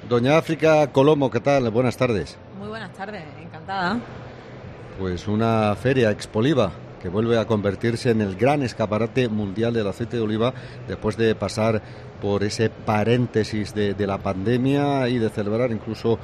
Doña África Colomo, ¿qué tal? Buenas tardes. Muy buenas tardes, encantada. Pues una feria Expoliva que vuelve a convertirse en el gran escaparate mundial del aceite de oliva después de pasar por ese paréntesis de la pandemia y de celebrar incluso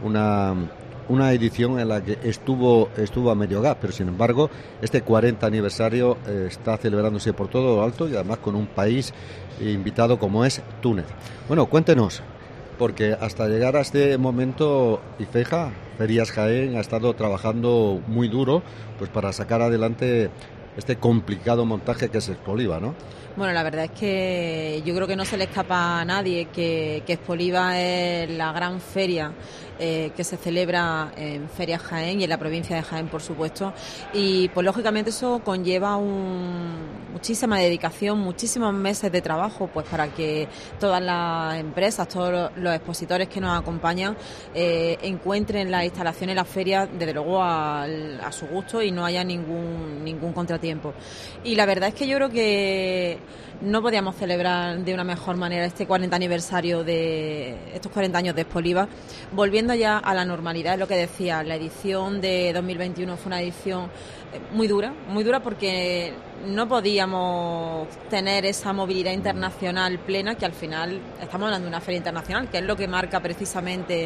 una edición en la que estuvo a medio gas, pero sin embargo este 40 aniversario está celebrándose por todo lo alto y además con un país invitado como es Túnez. Bueno, cuéntenos, porque hasta llegar a este momento IFEJA, Ferias Jaén, ha estado trabajando muy duro pues para sacar adelante este complicado montaje que es Expoliva, ¿no? Bueno, la verdad es que yo creo que no se le escapa a nadie que Expoliva es la gran feria que se celebra en Ferias Jaén y en la provincia de Jaén, por supuesto, y pues lógicamente eso conlleva muchísima dedicación, muchísimos meses de trabajo, pues para que todas las empresas, todos los expositores que nos acompañan encuentren las instalaciones, la feria, desde luego a su gusto y no haya ningún contratiempo. Y la verdad es que yo creo que no podíamos celebrar de una mejor manera este 40 aniversario de estos 40 años de Expoliva, volviendo ya a la normalidad. Es lo que decía, la edición de 2021 fue una edición muy dura porque no podíamos tener esa movilidad internacional plena, que al final estamos hablando de una feria internacional, que es lo que marca precisamente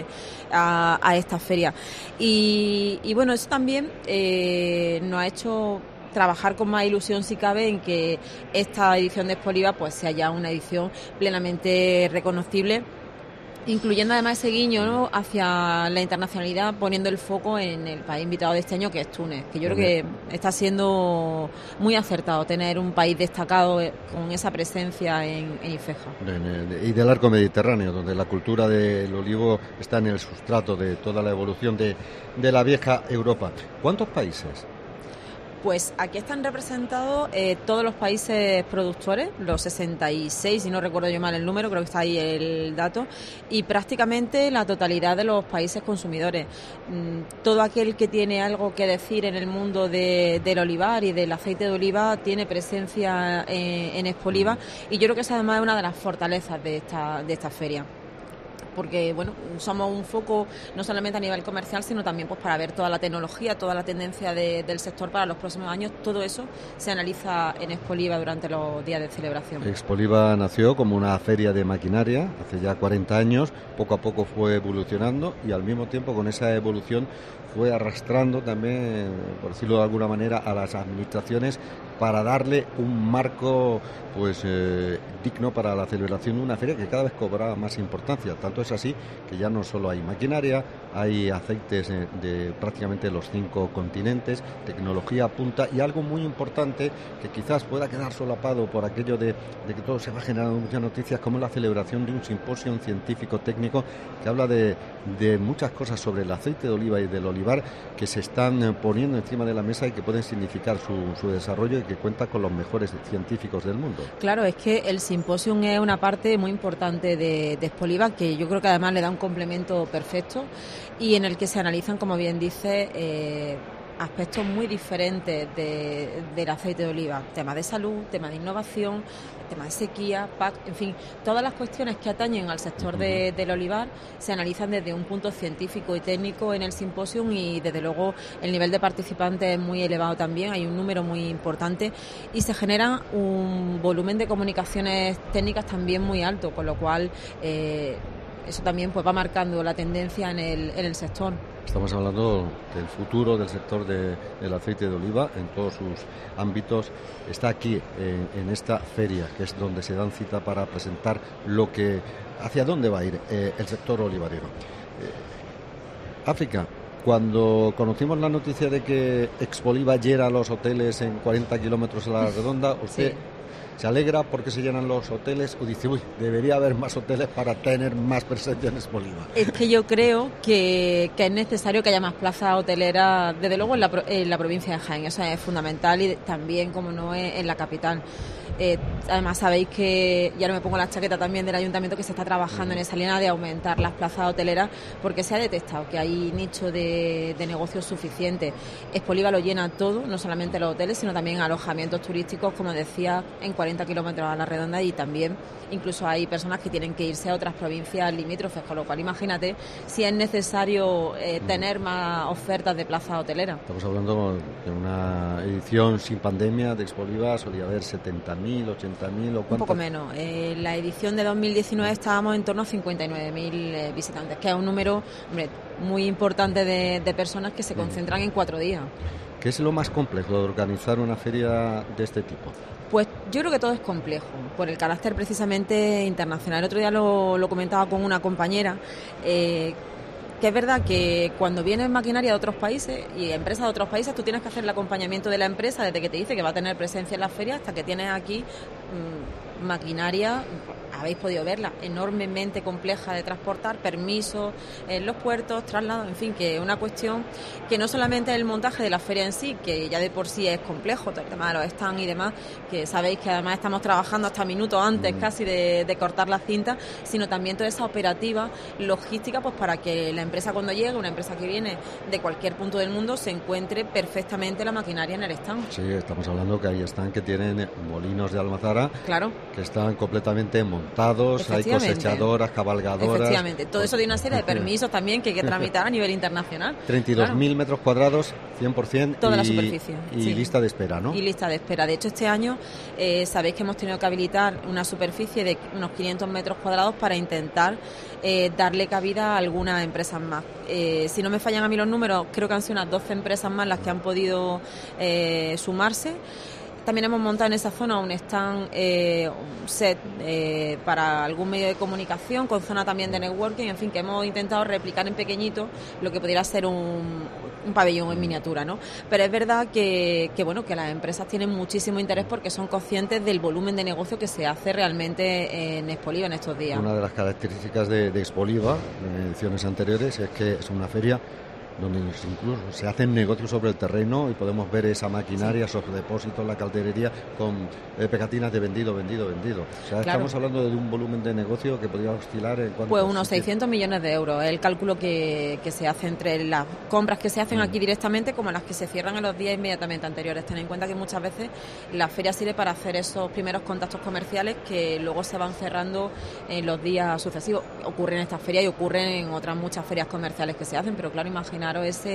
a esta feria. Y bueno, eso también nos ha hecho trabajar con más ilusión, si cabe, en que esta edición de Expoliva pues sea ya una edición plenamente reconocible, incluyendo además ese guiño, ¿no?, hacia la internacionalidad, poniendo el foco en el país invitado de este año, que es Túnez, que yo creo que está siendo muy acertado tener un país destacado con esa presencia en IFEJA. Y del arco mediterráneo, donde la cultura del olivo está en el sustrato de toda la evolución de la vieja Europa. ¿Cuántos países? Pues aquí están representados todos los países productores, los 66, si no recuerdo yo mal el número, creo que está ahí el dato, y prácticamente la totalidad de los países consumidores. Todo aquel que tiene algo que decir en el mundo del olivar y del aceite de oliva tiene presencia en Expoliva, y yo creo que esa además es una de las fortalezas de esta feria. Porque bueno, somos un foco no solamente a nivel comercial, sino también pues para ver toda la tecnología, toda la tendencia del sector para los próximos años. Todo eso se analiza en Expoliva durante los días de celebración. Expoliva nació como una feria de maquinaria hace ya 40 años, poco a poco fue evolucionando y al mismo tiempo con esa evolución fue arrastrando también, por decirlo de alguna manera, a las administraciones para darle un marco pues digno para la celebración de una feria que cada vez cobraba más importancia. Tanto es así que ya no solo hay maquinaria, hay aceites de prácticamente los 5 continentes, tecnología punta y algo muy importante que quizás pueda quedar solapado por aquello de que todo se va generando muchas noticias, como la celebración de un simposio científico técnico que habla de muchas cosas sobre el aceite de oliva y del olivar que se están poniendo encima de la mesa y que pueden significar su desarrollo y que cuenta con los mejores científicos del mundo. Claro, es que el simposio es una parte muy importante de Expoliva, que yo creo que además le da un complemento perfecto y en el que se analizan, como bien dice, aspectos muy diferentes del aceite de oliva, temas de salud, temas de innovación, temas de sequía, PAC, en fin, todas las cuestiones que atañen al sector del olivar se analizan desde un punto científico y técnico en el simposio y desde luego el nivel de participantes es muy elevado también, hay un número muy importante y se genera un volumen de comunicaciones técnicas también muy alto, con lo cual eso también pues va marcando la tendencia en el sector. Estamos hablando del futuro del sector del aceite de oliva en todos sus ámbitos. Está aquí en esta feria, que es donde se dan cita para presentar hacia dónde va a ir el sector olivarero. África, cuando conocimos la noticia de que Expoliva llena los hoteles en 40 kilómetros a la redonda, usted... Sí. ¿Se alegra porque se llenan los hoteles o dice, debería haber más hoteles para tener más presencia en Expoliva? Es que yo creo que es necesario que haya más plazas hoteleras, desde luego en la provincia de Jaén, eso es fundamental y también, como no, es en la capital. Además sabéis que, ya no me pongo la chaqueta también del ayuntamiento, que se está trabajando en esa línea de aumentar las plazas hoteleras porque se ha detectado que hay nicho de negocios suficiente. Expoliva lo llena todo, no solamente los hoteles, sino también alojamientos turísticos, como decía, en cualquier 40 kilómetros a la redonda, y también incluso hay personas que tienen que irse a otras provincias limítrofes, con lo cual imagínate si es necesario tener más ofertas de plaza hotelera. Estamos hablando de una edición sin pandemia de Expoliva, solía haber 70.000, 80.000 o cuánto. Un poco menos. La edición de 2019 estábamos en torno a 59.000 visitantes, que es un número, hombre, muy importante de personas que se concentran en 4 días. ¿Qué es lo más complejo de organizar una feria de este tipo? Pues yo creo que todo es complejo, por el carácter precisamente internacional. El otro día lo comentaba con una compañera, que es verdad que cuando vienes maquinaria de otros países y empresas de otros países, tú tienes que hacer el acompañamiento de la empresa desde que te dice que va a tener presencia en la feria hasta que tienes aquí maquinaria. Habéis podido verla, enormemente compleja de transportar, permisos en los puertos, traslados, en fin, que es una cuestión que no solamente es el montaje de la feria en sí, que ya de por sí es complejo, todo el tema de los stands y demás, que sabéis que además estamos trabajando hasta minutos antes casi de cortar la cinta, sino también toda esa operativa logística, pues para que la empresa cuando llegue, una empresa que viene de cualquier punto del mundo, se encuentre perfectamente la maquinaria en el stand. Sí, estamos hablando que hay stands que tienen molinos de almazara, claro, que están completamente montados, hay cosechadoras, cabalgadoras. Efectivamente, todo eso tiene una serie de permisos también que hay que tramitar a nivel internacional. 32.000 metros cuadrados, 100%. Toda la superficie. Y sí. lista de espera, ¿no? Y lista de espera. De hecho, este año sabéis que hemos tenido que habilitar una superficie de unos 500 metros cuadrados para intentar darle cabida a algunas empresas más. Si no me fallan a mí los números, creo que han sido unas 12 empresas más las que han podido sumarse. También hemos montado en esa zona un stand, un set para algún medio de comunicación, con zona también de networking, en fin, que hemos intentado replicar en pequeñito lo que pudiera ser un pabellón en miniatura, ¿no? Pero es verdad que bueno, que las empresas tienen muchísimo interés porque son conscientes del volumen de negocio que se hace realmente en Expoliva en estos días. Una de las características de Expoliva en ediciones anteriores es que es una feria donde incluso se hacen negocios sobre el terreno y podemos ver esa maquinaria, esos depósitos, la calderería con pegatinas de vendido. O sea, claro, estamos hablando de un volumen de negocio que podría oscilar en cuanto pues unos 600 millones de euros. Es el cálculo que se hace entre las compras que se hacen aquí directamente como las que se cierran en los días inmediatamente anteriores. Ten en cuenta que muchas veces la feria sirve para hacer esos primeros contactos comerciales que luego se van cerrando en los días sucesivos. Ocurre en esta feria y ocurren en otras muchas ferias comerciales que se hacen, pero claro, imaginaros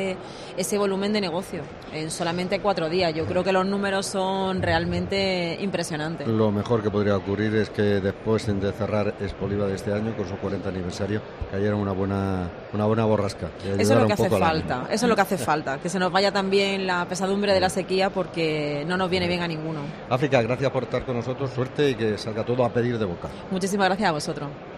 ese volumen de negocio en solamente 4 días. Yo creo que los números son realmente impresionantes. Lo mejor que podría ocurrir es que después de cerrar Expoliva de este año con su 40 aniversario cayera una buena borrasca. Eso es lo que hace falta, eso es lo que hace falta, que se nos vaya también la pesadumbre de la sequía, porque no nos viene bien a ninguno. África, gracias por estar con nosotros, suerte y que salga todo a pedir de boca. Muchísimas gracias a vosotros.